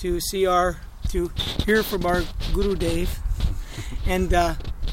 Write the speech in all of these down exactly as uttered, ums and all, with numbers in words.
to see our, to hear from our Guru Dev. And uh,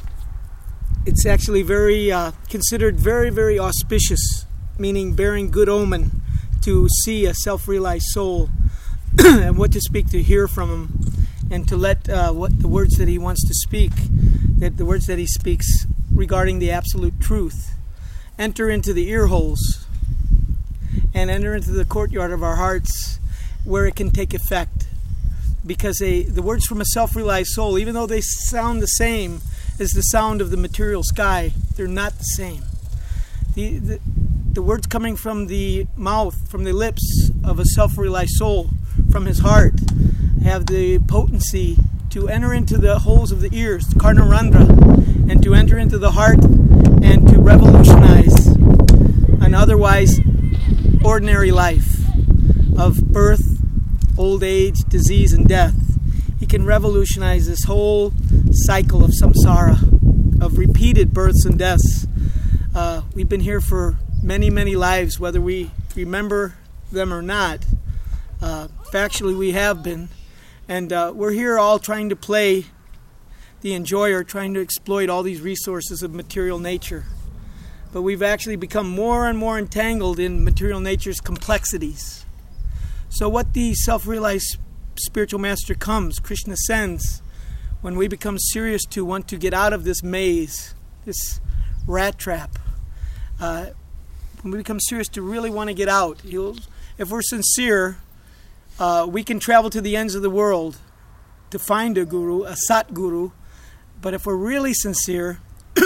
it's actually very, uh, considered very, very auspicious, meaning bearing good omen, to see a self-realized soul and what to speak, to hear from him, and to let uh, what the words that he wants to speak, that the words that he speaks regarding the absolute truth, enter into the ear holes and enter into the courtyard of our hearts where it can take effect. Because they, the words from a self-realized soul, even though they sound the same as the sound of the material sky, they're not the same. The, the, the words coming from the mouth, from the lips of a self-realized soul, from his heart, have the potency to enter into the holes of the ears, the Karnarandra, and to enter into the heart and to revolutionize an otherwise ordinary life of birth, old age, disease, and death. He can revolutionize this whole cycle of samsara, of repeated births and deaths. Uh, we've been here for many, many lives, whether we remember them or not. Uh, factually, we have been. And uh, we're here all trying to play the enjoyer, trying to exploit all these resources of material nature. But we've actually become more and more entangled in material nature's complexities. So what the self-realized spiritual master comes, Krishna sends, when we become serious to want to get out of this maze, this rat trap, uh, when we become serious to really want to get out, he'll, if we're sincere, uh, we can travel to the ends of the world to find a guru, a sat guru. But if we're really sincere,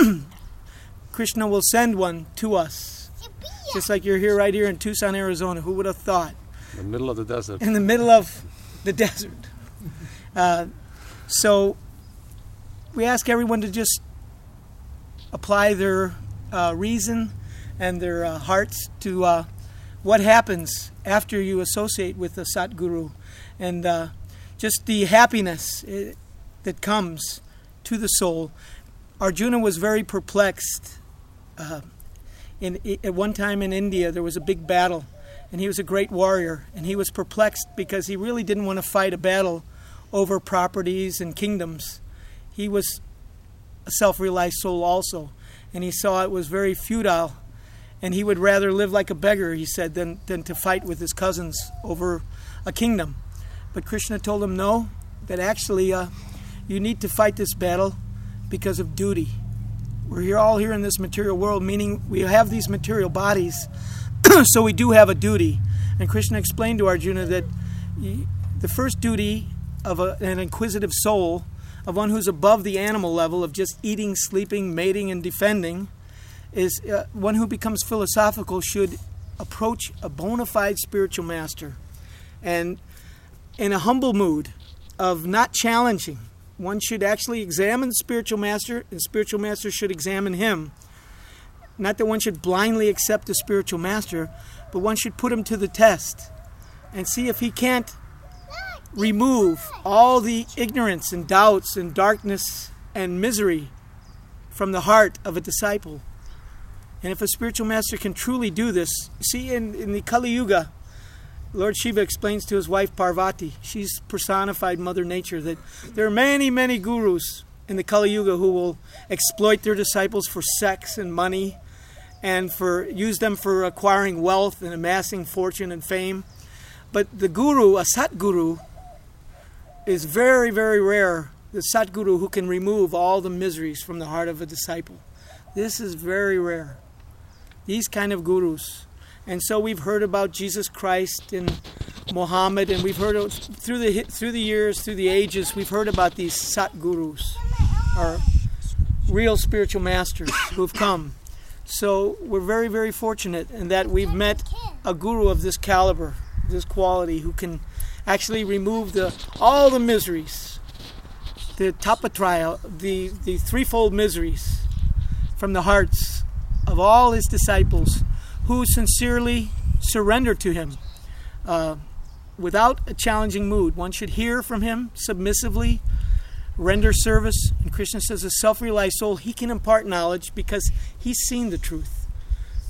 Krishna will send one to us. Just like you're here right here in Tucson, Arizona. Who would have thought? In the middle of the desert. In the middle of the desert. Uh, so we ask everyone to just apply their uh, reason and their uh, hearts to uh, what happens after you associate with a Satguru, and uh, just the happiness uh, that comes to the soul. Arjuna was very perplexed. Uh, in, at one time in India, there was a big battle, and he was a great warrior, and he was perplexed because he really didn't want to fight a battle over properties and kingdoms. He was a self-realized soul also, and he saw it was very futile, and he would rather live like a beggar, he said, than, than to fight with his cousins over a kingdom. But Krishna told him, no, that actually uh, you need to fight this battle because of duty. We're here all here in this material world, meaning we have these material bodies, so we do have a duty. And Krishna explained to Arjuna that the first duty of a, an inquisitive soul, of one who's above the animal level of just eating, sleeping, mating, and defending, is uh, one who becomes philosophical should approach a bona fide spiritual master. And in a humble mood of not challenging, one should actually examine the spiritual master, and the spiritual master should examine him. Not that one should blindly accept the spiritual master, but one should put him to the test and see if he can't remove all the ignorance and doubts and darkness and misery from the heart of a disciple. And if a spiritual master can truly do this, see, in, in the Kali Yuga, Lord Shiva explains to his wife Parvati, she's personified Mother Nature, that there are many, many gurus in the Kali Yuga who will exploit their disciples for sex and money, and for use them for acquiring wealth and amassing fortune and fame. But the guru, a Satguru, is very, very rare. The Satguru who can remove all the miseries from the heart of a disciple. This is very rare. These kind of gurus. And so we've heard about Jesus Christ and Muhammad, and we've heard of, through the through the years, through the ages, we've heard about these Satgurus, or real spiritual masters who've come. So we're very, very fortunate in that we've met a guru of this caliber, this quality, who can actually remove the all the miseries, the tapatraya, the, the threefold miseries from the hearts of all his disciples who sincerely surrender to him uh, without a challenging mood. One should hear from him submissively, render service. And Krishna says a self-realized soul, he can impart knowledge because he's seen the truth.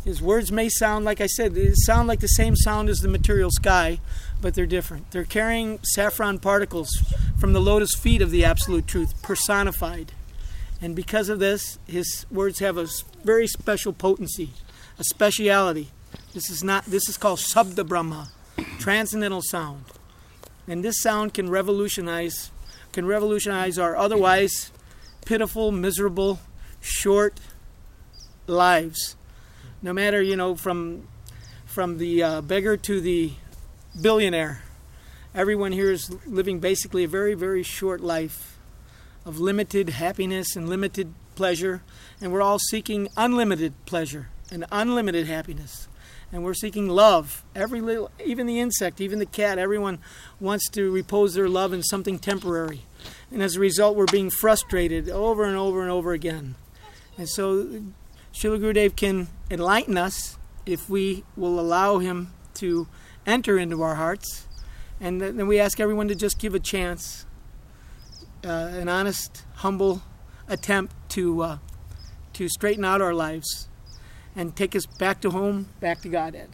His words may sound, like I said, they sound like the same sound as the material sky, but they're different. They're carrying saffron particles from the lotus feet of the Absolute Truth, personified. And because of this, his words have a very special potency, a speciality. This is not. This is called Sabda Brahma, transcendental sound. And this sound can revolutionize, can revolutionize our otherwise pitiful, miserable, short lives. No matter, you know, from from the uh, beggar to the billionaire, everyone here is living basically a very, very short life of limited happiness and limited pleasure, and we're all seeking unlimited pleasure and unlimited happiness. And we're seeking love. Every little, even the insect, even the cat, everyone wants to repose their love in something temporary. And as a result, we're being frustrated over and over and over again. And so Srila Gurudev can enlighten us if we will allow him to enter into our hearts. And then we ask everyone to just give a chance, uh, an honest, humble attempt to uh, to straighten out our lives and take us back to home, back to Godhead.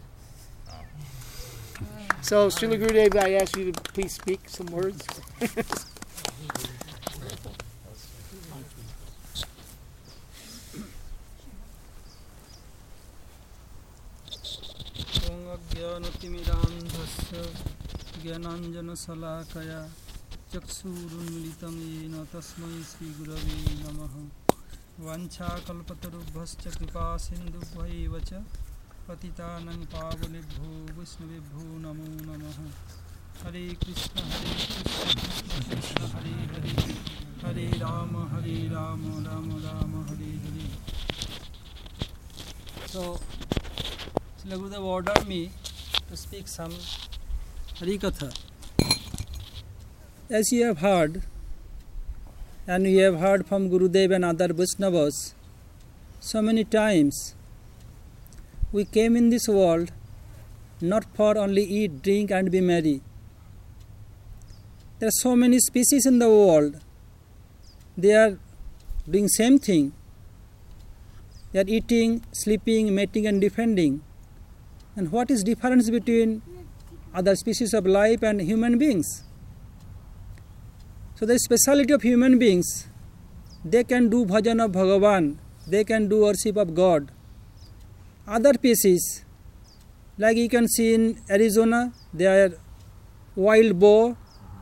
So, Srila Gurudev, I ask you to please speak some words. Vanchakalpatarubhascha kripa sindhubhaiva cha patitanang pavanebhyo Vaishnavebhyo namo namaha. Hare Krishna, Hare Krishna, Krishna Hare Hare, Hare Rama, Hare Rama, Rama Rama, Hare Hare. So, Srila Gurudev ordered me to speak some Harikatha. As you have heard, and we have heard from Gurudev and other Vaishnavas so many times, we came in this world not for only eat, drink and be merry. There are so many species in the world. They are doing same thing. They are eating, sleeping, mating and defending. And what is difference between other species of life and human beings? So the speciality of human beings, they can do bhajan of Bhagavan, they can do worship of God. Other species, like you can see in Arizona, there are wild boar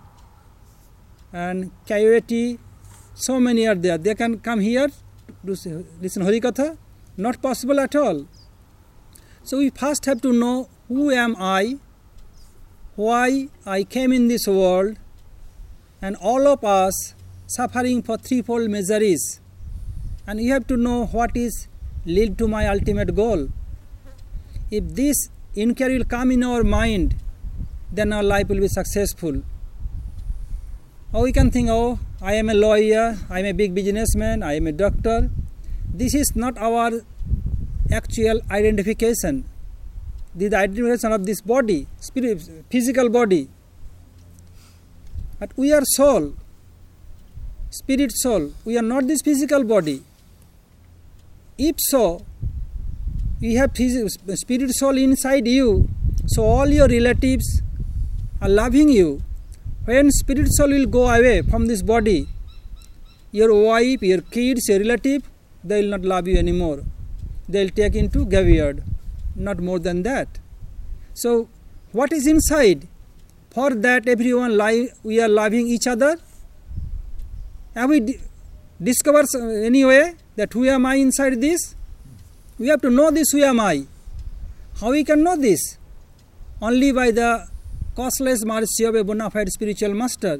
and coyote, so many are there. They can come here to listen Harikatha, not possible at all. So we first have to know who am I, why I came in this world, and all of us suffering for threefold miseries. And you have to know what is lead to my ultimate goal. If this inquiry will come in our mind, then our life will be successful. Or we can think, oh, I am a lawyer, I am a big businessman, I am a doctor. This is not our actual identification. This is the identification of this body, spirit, physical body. But we are soul, spirit soul. We are not this physical body. If so, you have spirit soul inside you, so all your relatives are loving you. When spirit soul will go away from this body, your wife, your kids, your relative, they will not love you anymore. They will take into graveyard, not more than that. So, what is inside? For that everyone live, we are loving each other. Have we di- discovered anyway that who am I inside this? We have to know this who am I. How we can know this? Only by the causeless mercy of a bona fide spiritual master.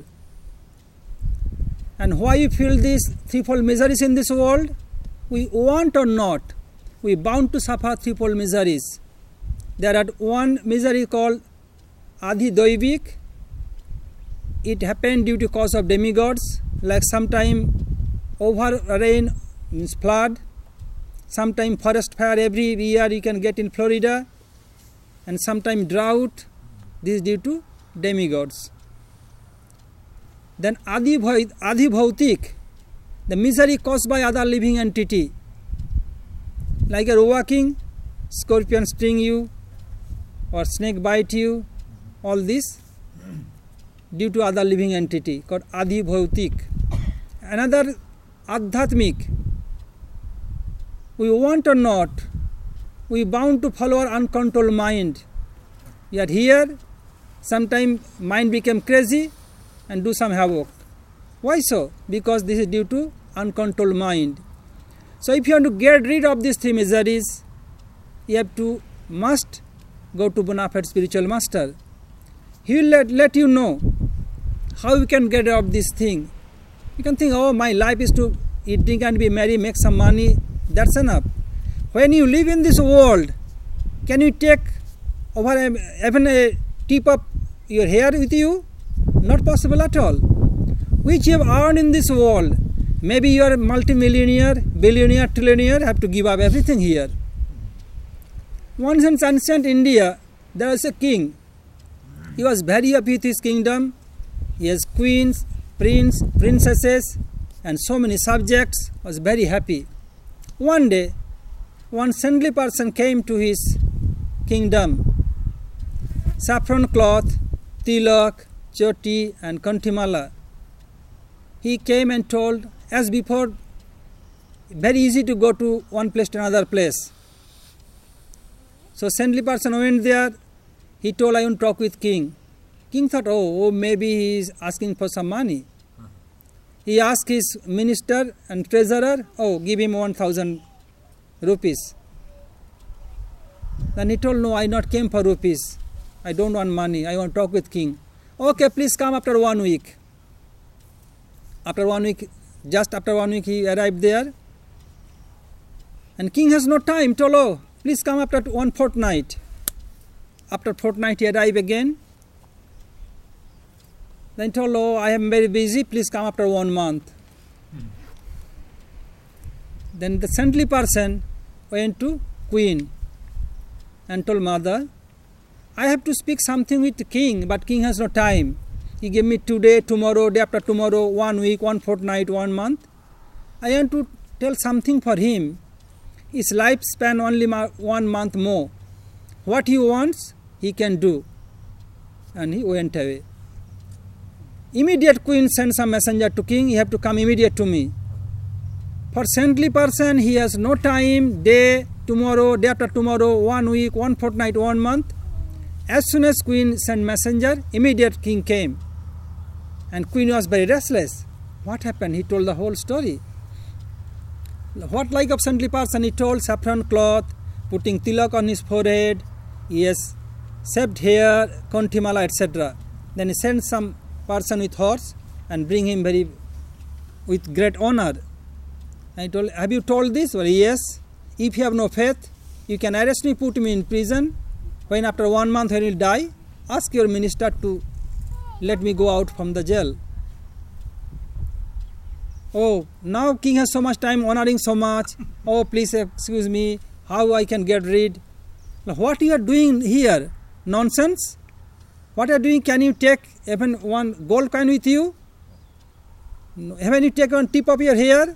And why we feel these threefold miseries in this world? We want or not, we bound to suffer threefold miseries. There are one misery called Adi Doivik. It happened due to cause of demigods, like sometime over rain means flood, sometime forest fire every year you can get in Florida, and sometime drought. This is due to demigods. Then Adi Bhautik, the misery caused by other living entity, like a walking, scorpion sting you or snake bite you, all this due to other living entity called Adi Bhautik. Another Adhyatmik. We want or not, we bound to follow our uncontrolled mind. Yet here, sometimes mind became crazy and do some havoc. Why so? Because this is due to uncontrolled mind. So if you want to get rid of these three miseries, you have to, must go to bona fide spiritual master. He will let, let you know how you can get rid of this thing. You can think, oh, my life is to eat, drink and be merry, make some money. That's enough. When you live in this world, can you take over a, even a tip of your hair with you? Not possible at all. Which you have earned in this world. Maybe you are a multimillionaire, billionaire, trillionaire, have to give up everything here. Once in ancient India, there was a king. He was very happy with his kingdom. He has queens, prince, princesses, and so many subjects. Was very happy. One day, one saintly person came to his kingdom. Saffron cloth, tilak, choti, and kantimala. He came and told, as before, very easy to go to one place to another place. So saintly person went there. He told, I want to talk with king. King thought, oh, oh, maybe he is asking for some money. He asked his minister and treasurer, oh, give him one thousand rupees. Then he told, no, I not came for rupees. I don't want money. I want to talk with king. Okay, please come after one week. After one week, just after one week, he arrived there. And king has no time. Told, oh, please come after one fortnight. After fortnight, he arrived again. Then he told, oh, I am very busy. Please come after one month. Hmm. Then the saintly person went to queen and told mother, I have to speak something with the king, but king has no time. He gave me today, tomorrow, day after tomorrow, one week, one fortnight, one month. I want to tell something for him. His lifespan only one month more. What he wants, he can do. And he went away. Immediate queen sent some messenger to king, you have to come immediate to me. For saintly person, he has no time, day, tomorrow, day after tomorrow, one week, one fortnight, one month. As soon as queen sent messenger, immediate king came. And queen was very restless. What happened? He told the whole story. What like of saintly person? He told saffron cloth, putting tilak on his forehead, he has shaved hair, kontimala, et cetera. Then he sent some person with horse and bring him very with great honor. And he told, have you told this? Well, yes. If you have no faith, you can arrest me, put me in prison. When after one month when he will die, ask your minister to let me go out from the jail. Oh, now king has so much time, honoring so much. Oh, please excuse me, how I can get rid? Now, what you are doing here? Nonsense. What you are doing? Can you take even one gold coin with you? No. Haven't you taken one tip of your hair?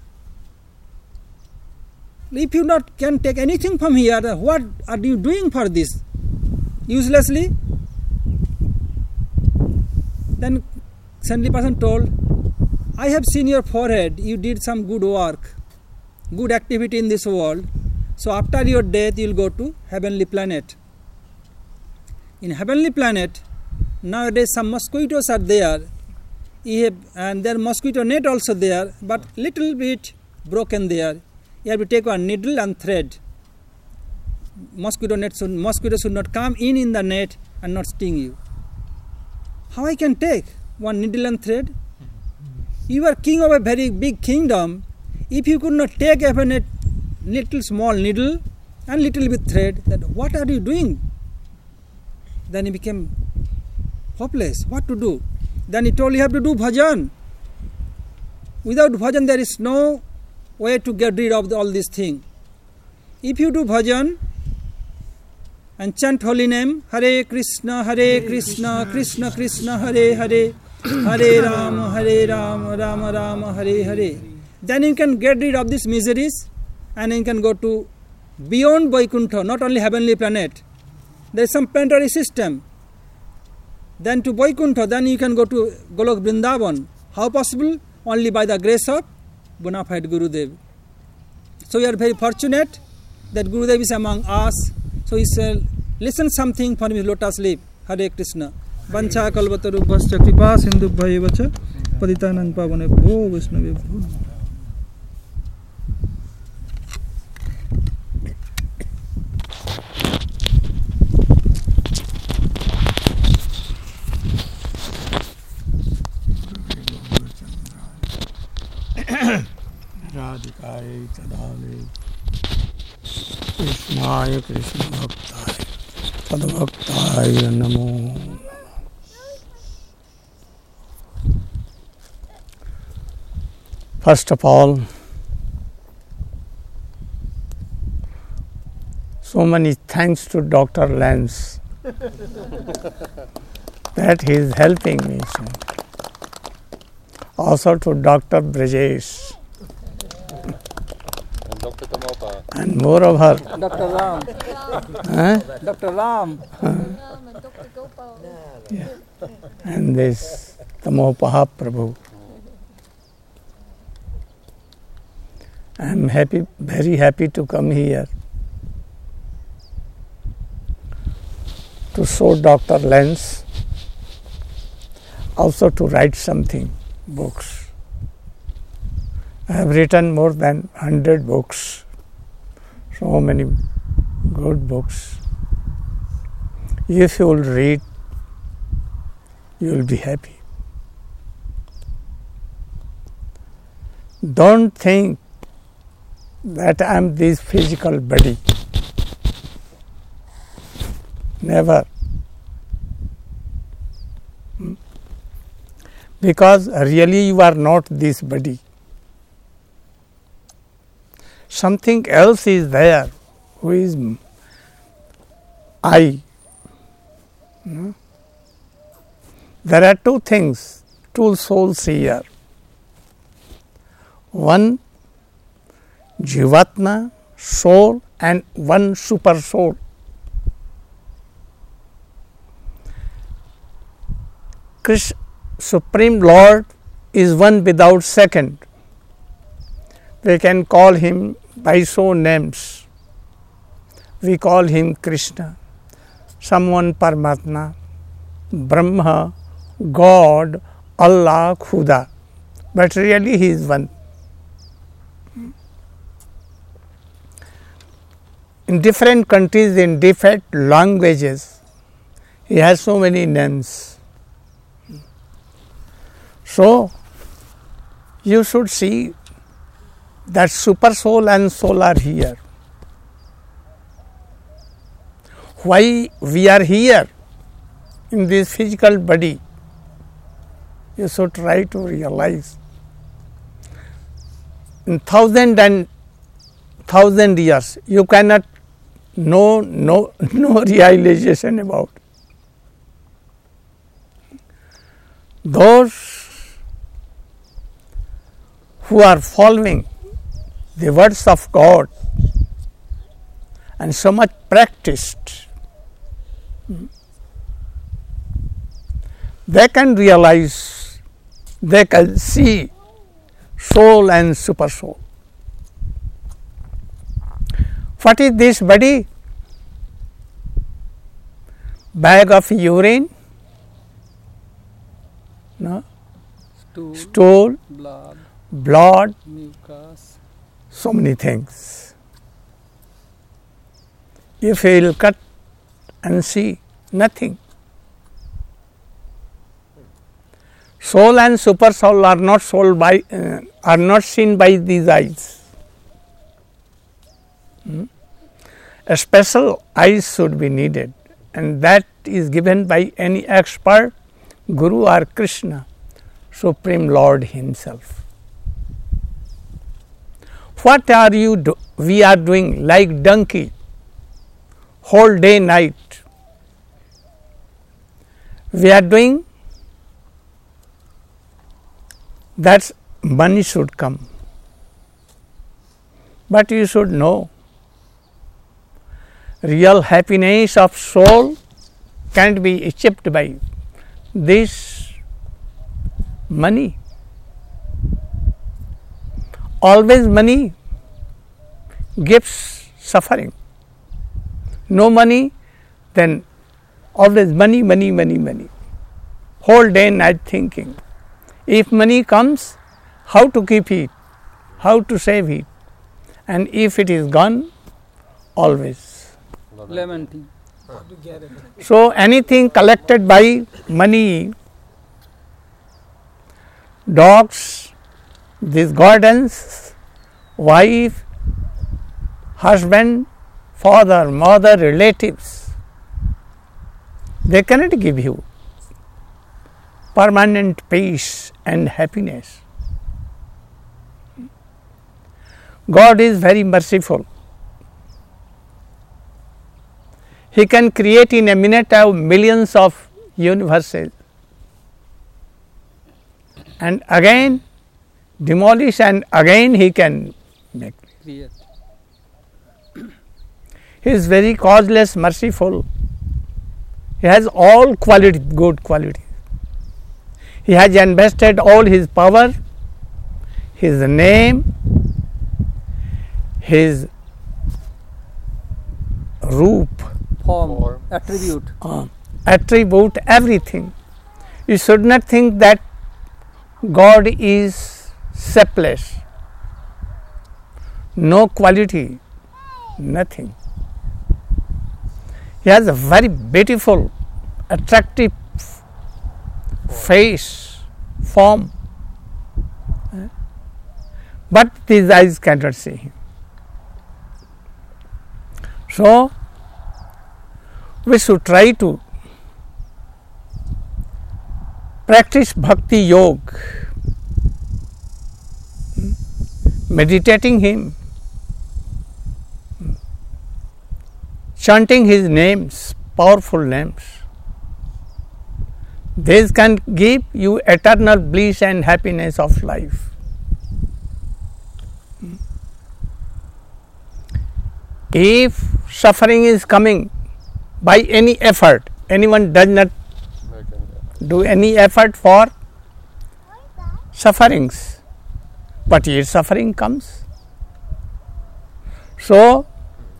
If you not can take anything from here, what are you doing for this? Uselessly? Then saintly person told, I have seen your forehead, you did some good work, good activity in this world. So after your death, you will go to heavenly planet. In heavenly planet, nowadays some mosquitoes are there, have, and there mosquito net also there, but little bit broken there. You have to take one needle and thread. Mosquito net should, mosquito should not come in in the net and not sting you. How I can take one needle and thread? You are king of a very big kingdom. If you could not take even a little small needle and little bit thread, then what are you doing? Then he became hopeless. What to do? Then he told you have to do bhajan. Without bhajan there is no way to get rid of the, all these things. If you do bhajan and chant holy name, Hare Krishna, Hare Krishna, Krishna Krishna, Hare Hare, Hare Rama, Hare Rama, Rama Rama, Hare Hare, then you can get rid of these miseries and you can go to beyond Vaikuntha, not only heavenly planet. There is some planetary system. Then to Vaikuntha, then you can go to Golok Vrindavan. How possible? Only by the grace of bona fide Gurudev. So we are very fortunate that Gurudev is among us. So he said, listen something from his lotus leaf. Hare Krishna. Vancha kalvatarubhascha kripa sindubhayeva cha patitanang pavanebhyo Vaishnavebhyo. Radhikaya Tadale Krishnaya Krishna Bhaktaya Tadbhaktaya Namo. First of all, so many thanks to Doctor Lance that he is helping me. So. Also to Doctor Brajesh. And Doctor Tamopa. And moreover, Doctor Ram. huh? Doctor Ram. Yeah. And this Tamopaha Prabhu. I am happy, very happy to come here to show Doctor Lance, also to write something, books. I have written more than one hundred books, so many good books. If you will read, you will be happy. Don't think that I am this physical body. Never. Because really you are not this body. Something else is there, who is I. There are two things, two souls here. One Jivatma, soul, and one super soul. Krishna, Supreme Lord, is one without second. We can call him by so names. We call him Krishna, someone Paramatma, Brahma, God, Allah, Khuda. But really he is one. In different countries, in different languages, he has so many names. So, you should see that super soul and soul are here. Why we are here in this physical body? You should try to realize. In thousand and thousand years, you cannot know no no realization about. Those who are following the words of God and so much practiced, they can realize, they can see soul and super soul. What is this body? Bag of urine? No. Stool, Stool, blood, blood, mucus. so many things. If you will cut and see, nothing. Soul and super soul are not sold by, uh, are not seen by these eyes. Hmm? A special eyes should be needed, and that is given by any expert, Guru or Krishna, Supreme Lord Himself. What are you do? We are doing like donkey, whole day night. We are doing that money should come. But you should know real happiness of soul can't be achieved by this money. Always money gives suffering. No money, then always money, money, money, money. Whole day night thinking. If money comes, how to keep it, how to save it. And if it is gone, always lamenting. So anything collected by money, dogs, these gardens, wife, husband, father, mother, relatives, they cannot give you permanent peace and happiness. God is very merciful. He can create in a minute of millions of universes and again demolish and again he can make. Create. He is very causeless, merciful. He has all quality, good qualities. He has invested all his power, his name, his roop, Form, Form. attribute. uh, attribute, everything. You should not think that God is shapeless, no quality, nothing. He has a very beautiful, attractive face, form, but these eyes cannot see him. So, we should try to practice bhakti yoga, meditating him, chanting his names, powerful names. These can give you eternal bliss and happiness of life. If suffering is coming by any effort, anyone does not do any effort for sufferings, but yet suffering comes. So,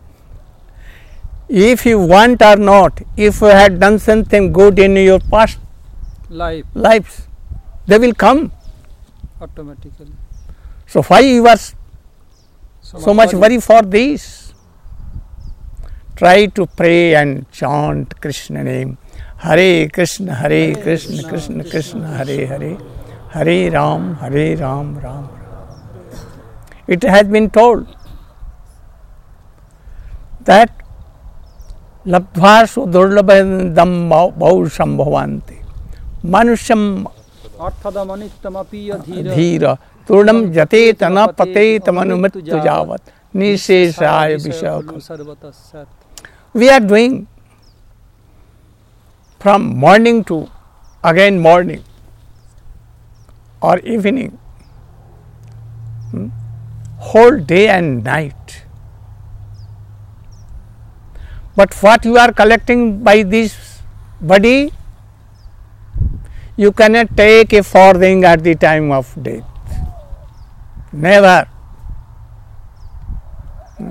if you want or not, if you had done something good in your past Life lives, they will come. automatically. So, why you are so much worry for this? Try to pray and chant Krishna name. Hare Krishna, Hare Krishna, Krishna Krishna, Hare Hare, Hare Ram, Hare Ram, Ram Ram. It has been told that labdhva sudurlabham bhau sambhavanti manusham Arthadamanitamapiya dhira dhira turnam jatetana patetamanu javat nisheshaya vishakam. sarvatasat. We are doing from morning to again morning or evening, hmm, whole day and night. But what you are collecting by this body, you cannot take a farthing at the time of death. Never. Hmm?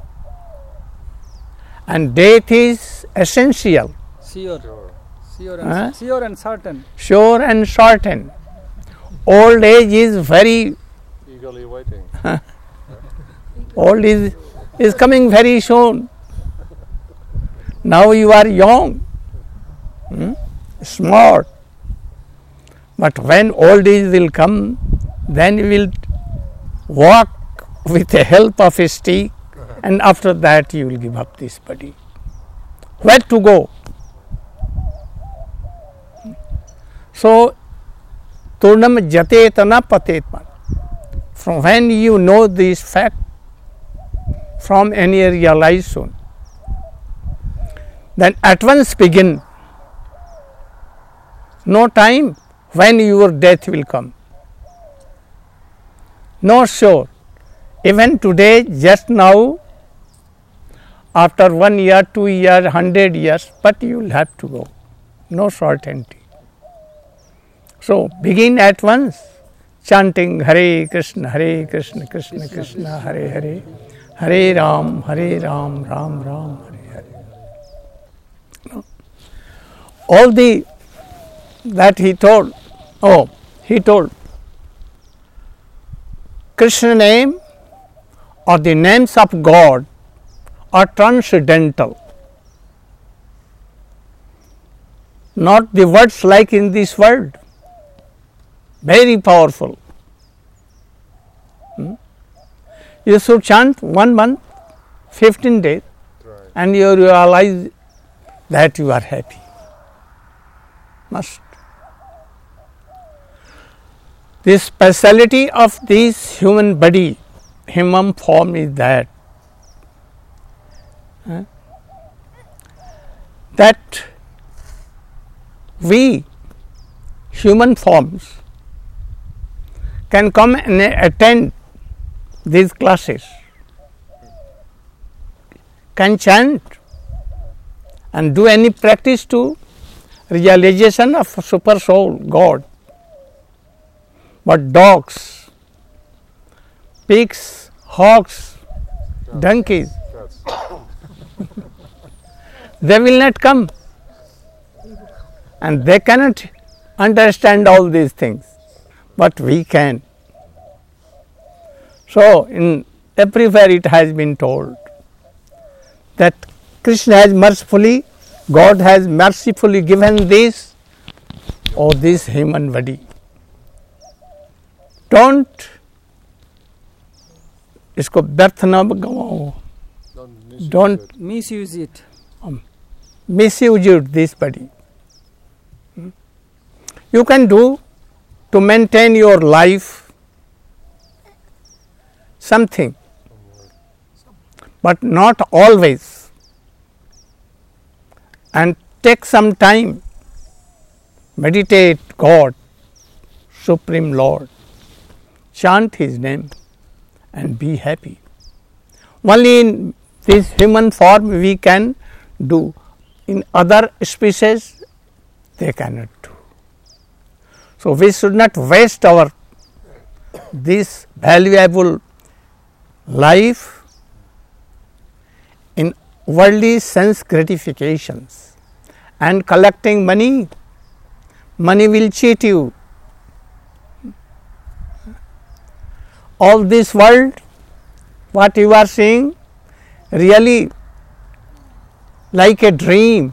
And death is essential, Sure. Sure and, Huh? sure and certain. sure and certain. Old age is very, Eagerly waiting. old is, is coming very soon. Now you are young, hmm, smart. But when old age will come, then you will walk with the help of a stick, and after that you will give up this body. Where to go? So, Turnam jatetana patetman. From when you know this fact, from any realization, then at once begin. No time when your death will come. No sure. Even today, just now, after one year, two years, hundred years, but you will have to go. No certainty. So begin at once, chanting Hare Krishna, Hare Krishna, Krishna Krishna, Hare Hare, Hare Ram, Hare Ram, Ram Ram, Hare Hare. No. All the that he told, oh, he told, Krishna name or the names of God are transcendental. Not the words like in this world. Very powerful. Hmm? You should chant one month, fifteen days, right, and you realize that you are happy. Must. The speciality of this human body, human form is that uh, that we human forms can come and attend these classes, can chant and do any practice to realization of super soul, God. But dogs, pigs, hogs, donkeys, they will not come, and they cannot understand all these things, but we can. So, in everywhere it has been told that Krishna has mercifully, God has mercifully given this or this human body. Don't इसको व्यर्थ न गवाओ. Don't misuse it. Um, misuse this body. Hmm? You can do to maintain your life something, but not always. And take some time, meditate God, Supreme Lord, chant His name and be happy. Only in this human form we can do. In other species they cannot do. So we should not waste our this valuable life in worldly sense gratifications and collecting money. Money will cheat you. All this world, what you are seeing, really like a dream.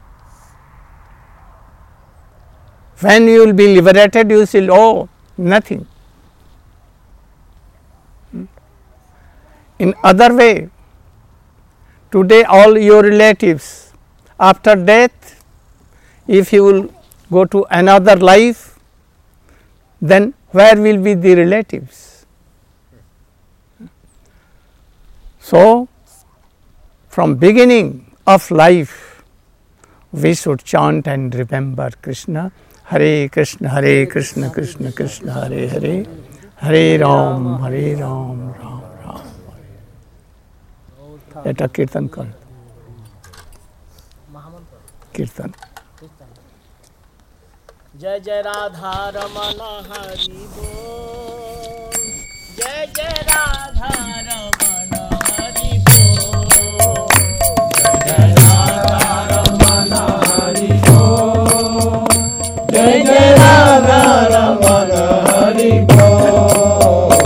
When you will be liberated, you will say, oh, nothing. In other way, today all your relatives, after death, if you will go to another life, then where will be the relatives? So, from beginning of life, we should chant and remember Krishna. Hare Krishna, Hare Krishna, Krishna Krishna, Hare Hare, Hare Ram, Hare Ram, Ram Ram. Eta kirtan kar. Kirtan. जय जय राधा रमण हरि बोल, जय जय राधा रमण हरि बोल, जय राधा रमण हरि बोल, जय जय राधा रमण हरि बोल,